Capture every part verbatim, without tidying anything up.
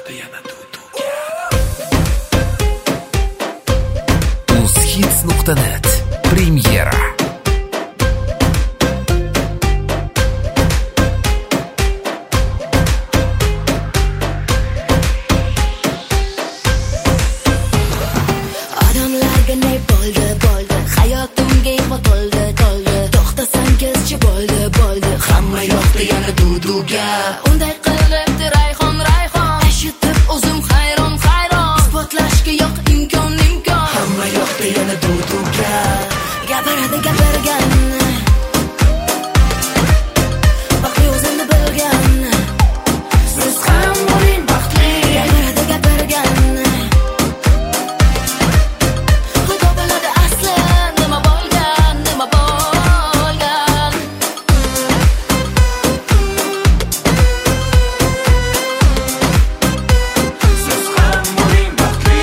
yoqdi yana duduga. uzhits nuqta net Premyera. Odamlarga ne bo'ldi bo'ldi, hayotimga ifa to'ldi to'ldi. To'xtasangizchi bo'ldi bo'ldi, hamma yoqda yana duduga. Unday qilibdi Rayhon Rayhon, eshitib o'zim hayron hayron. Isbotlashga yo'q imkon imkon, hamma yoqda yana duduga. Gapiradi gapirgan, baxtli o'zini bilgan. Siz ham bo'ling baxtli, gapiradi gapirgan. Xudo biladi asli nima bo'lgan, nima bo'lgan. Siz ham bo'ling baxtli.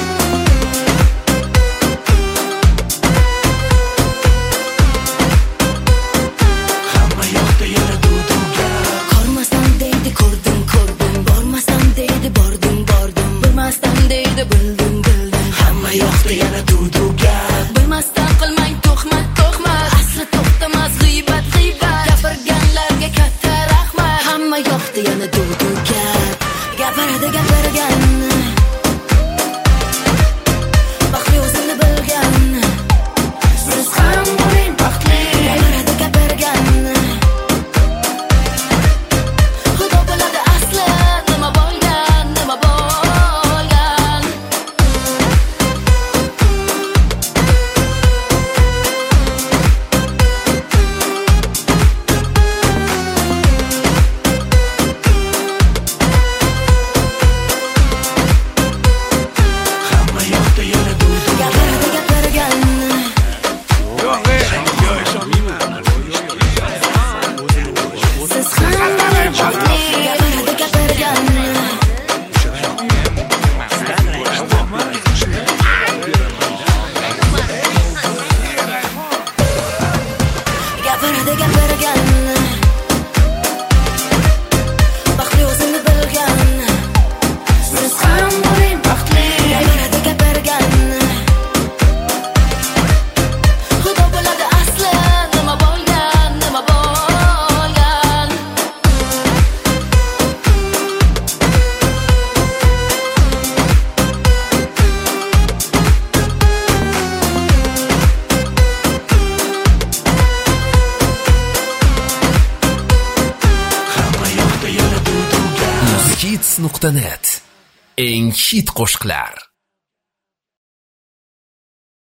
Hamma yoqda yana duduga. Ko'rmasam deydi ko'rdim ko'rdim, bormasam deydi bordim bordim, bilmasam deydi bildim bildim. Hamma yoqda yana duduga. Bilmasdan qilmang to'xmat to'xmat, asli to'xtamas g'iybat g'iybat. Gapirganlarga katta rahmat, hamma yoqda yana duduga. Gapiradi gapirgan, baxtli o'zini bilgan. Siz ham bo'ling baxtli, gapiradi gapirgan. Xudo biladi asli nima bo'lgan, nima bo'lgan. Hamma yoqda yana duduga. Gapiradi gapirgan, siz ham bo'ling baxtli, gapiradi gapirgan. Gapiradi gapirgan, baxtli o'zini bilgan. Siz ham bo'ling baxtli, gapiradi gapirgan. Xudo biladi asli nima bo'lgan, nima bo'lgan. Hamma yoqda yana duduga. uzhits nuqta net eng hit qo'shiqlar.